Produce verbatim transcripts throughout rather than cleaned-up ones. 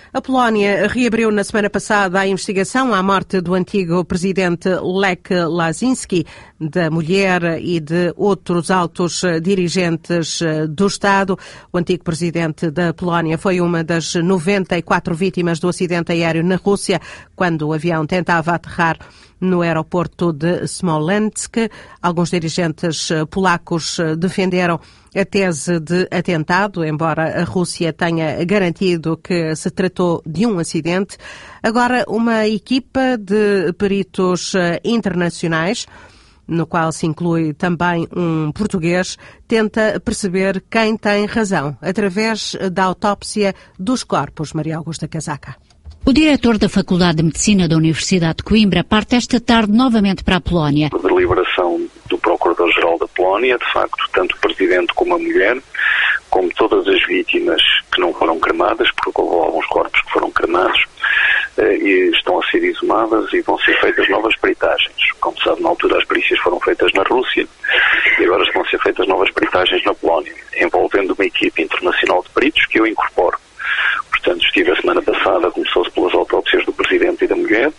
A Polónia reabriu na semana passada a investigação à morte do antigo presidente Lech Kaczyński, da mulher e de outros altos dirigentes do Estado. O antigo presidente da Polónia foi uma das noventa e quatro vítimas do acidente aéreo na Rússia, quando o avião tentava aterrar no aeroporto de Smolensk. Alguns dirigentes polacos defenderam a tese de atentado, embora a Rússia tenha garantido que se tratou de um acidente. Agora, uma equipa de peritos internacionais, no qual se inclui também um português, tenta perceber quem tem razão, através da autópsia dos corpos. Maria Augusta Casaca. O diretor da Faculdade de Medicina da Universidade de Coimbra parte esta tarde novamente para a Polónia. A deliberação do Procurador-Geral da Polónia, de facto, tanto o Presidente como a mulher, como todas as vítimas que não foram cremadas, porque houve alguns corpos que foram cremados, e estão a ser exumadas e vão ser feitas novas peritagens. Como se sabe, na altura as perícias foram feitas na Rússia e agora estão a ser feitas novas peritagens na Polónia, envolvendo uma equipe internacional de peritos que eu incorporo. Portanto, estive a semana passada, começou-se pelas autópsias do Presidente e da mulher.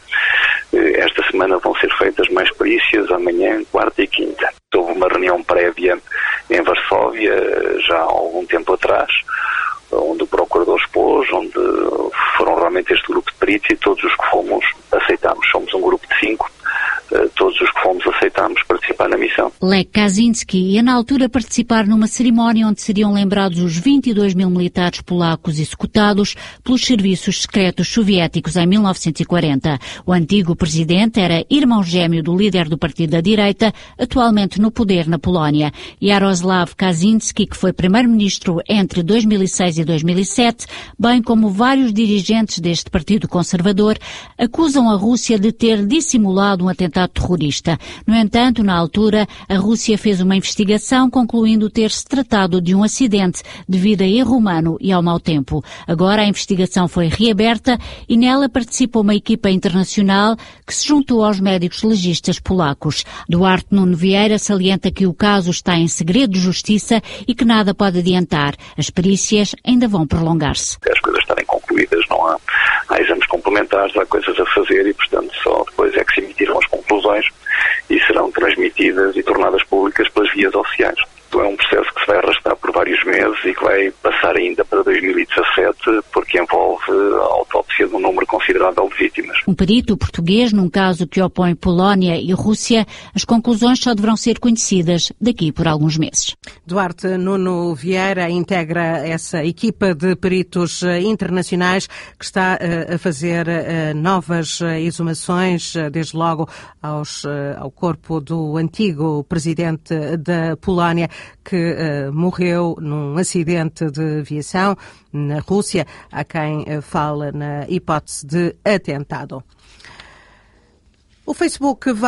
Esta semana vão ser feitas mais perícias, amanhã, quarta e quinta. Houve uma reunião prévia em Varsóvia, já há algum tempo atrás, onde o Procurador expôs, onde foram realmente este grupo de peritos e todos os que fomos aceitámos. Somos um grupo de cinco, todos os que fomos aceitámos participar na missão. Lech Kaczyński ia na altura participar numa cerimónia onde seriam lembrados os vinte e dois mil militares polacos executados pelos serviços secretos soviéticos em mil novecentos e quarenta. O antigo presidente era irmão gêmeo do líder do partido da direita, atualmente no poder na Polónia. Jarosław Kaczyński, que foi primeiro-ministro entre dois mil e seis e dois mil e sete, bem como vários dirigentes deste partido conservador, acusam a Rússia de ter dissimulado um atentado terrorista. No entanto, na altura, a Rússia fez uma investigação concluindo ter-se tratado de um acidente devido a erro humano e ao mau tempo. Agora a investigação foi reaberta e nela participa uma equipa internacional que se juntou aos médicos legistas polacos. Duarte Nuno Vieira salienta que o caso está em segredo de justiça e que nada pode adiantar. As perícias ainda vão prolongar-se. As coisas estarem concluídas, não há, há exames complementares, há coisas a fazer e, portanto, só depois é que se emitiram as conclusões e serão transmitidas e tornadas públicas pelas vias oficiais. É um processo que se vai arrastar por vários meses e que vai passar ainda para dois mil e dezassete, porque envolve a autópsia de um número considerável de vítimas. Um perito português, num caso que opõe Polónia e Rússia, as conclusões só deverão ser conhecidas daqui por alguns meses. Duarte Nuno Vieira integra essa equipa de peritos internacionais que está a fazer novas exumações, desde logo aos, ao corpo do antigo presidente da Polónia, que uh, morreu num acidente de aviação na Rússia, a quem uh, fala na hipótese de atentado. O Facebook vai